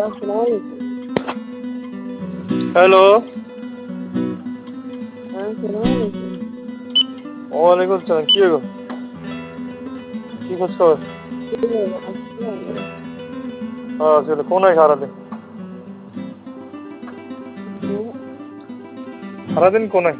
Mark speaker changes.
Speaker 1: আসসালামু আলাইকুম।
Speaker 2: হ্যালো।
Speaker 1: আসসালামু আলাইকুম।
Speaker 2: ওয়ালাইকুম আসসালাম। কি গো? কি খোঁজ খবর?
Speaker 1: আছি ভালো।
Speaker 2: আসলে কোনায় সারাদিন?
Speaker 1: হুম,
Speaker 2: সারাদিন কোনায়?